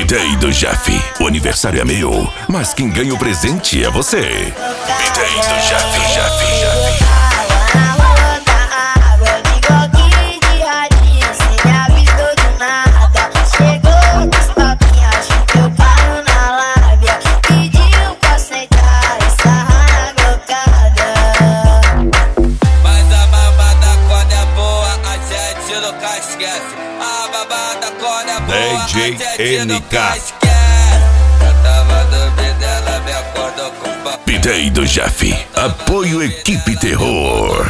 B-Day do Jeff. O aniversário é meu, mas quem ganha o presente é você. B-Day do Jeff. DJ NK. B-Day do Jeff. Apoio Equipe Terror.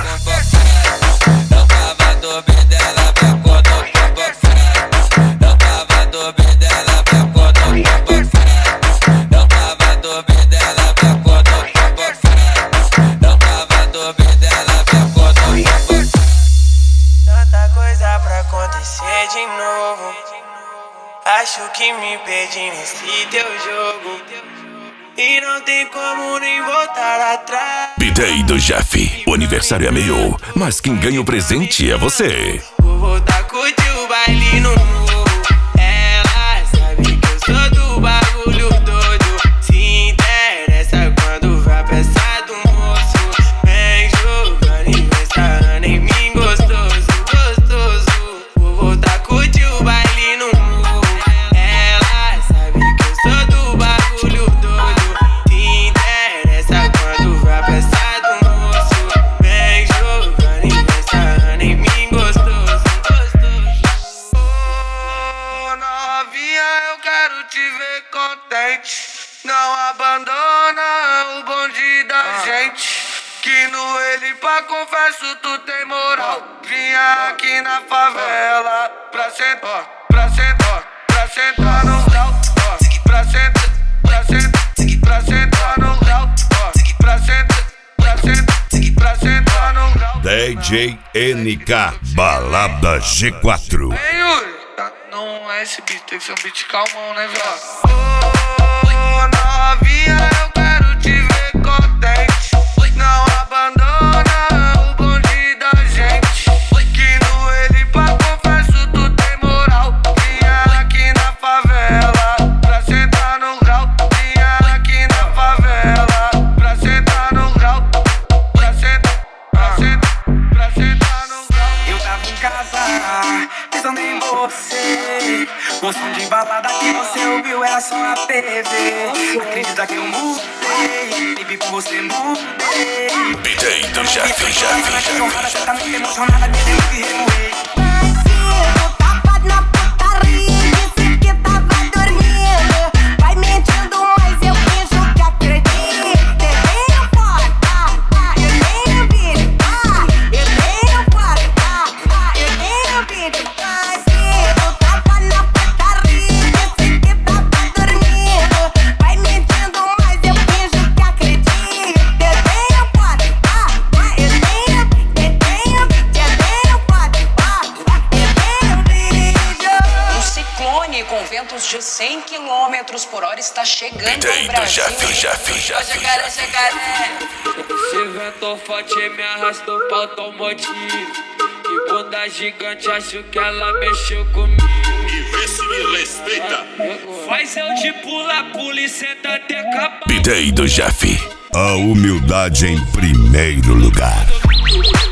Tanta coisa pra acontecer de novo. Acho que me perdi nesse teu jogo e não tem como nem voltar atrás. B-Day do Jeff. O aniversário é meu, mas quem ganha o presente é você. Vou voltar a curtir o baile no morro. Ela sabe que eu sou do bagulho doido. Se interessa quando vai pensar do moço. Vem jogando e vem sarrando em mim gostoso, gostoso. Vou voltar a curtir o baile no morro. Ela sabe que eu sou do bagulho doido. Se interessa quando vai pensar do moço. Vem jogando e vem sarrando em mim gostoso, gostoso. Oh, novinha, eu quero te ver contente. Não abandona o bonde da gente. Que no ele pra confesso tu tem moral. Vinha aqui na favela pra sentar, pra sentar, pra sentar no grau. Pra sentar, pra sentar, pra sentar no grau. Pra sentar, pra sentar, pra sentar no grau. DJ NK. Balada G4. Ei, Yuri, não é esse beat, tem que ser um beat calmão, né, velho? Oh, novinha, eu quero te ver contente. Não abandona o bonde da gente. Que no ele pra confesso tu tem moral. Vinha aqui na favela pra sentar no grau. Vinha aqui na favela pra sentar no grau. Pra sentar, pra sentar, pra sentar no grau. Eu tava em casa, pensando em você. O som de balada que você ouviu era só na TV. Acredita que eu mudei, baby, por você mudei. B-Day do Jeff. Você tá muito emocionada, dizendo que remoei. Vacilo, tava na putaria, disse que tava dormindo. Vai mentindo, mas eu finjo que acredito. Eu tenho foto, eu tenho vídeo, eu tenho foto, eu tenho vídeo. Vacilo, tava na putaria, disse que tava dormindo. Vai mentindo, mas eu finjo que acredito. Eu tenho foto, eu tenho Um ciclone com ventos de 100 km por hora está chegando B-Day ao do Brasil. Jeff. Esse vento forte me arrastou pra automotivo. Que bunda gigante, acho que ela mexeu comigo. E vê se me respeita. Faz eu de pula e senta até acabar. B-Day do Jeff. A humildade em primeiro lugar.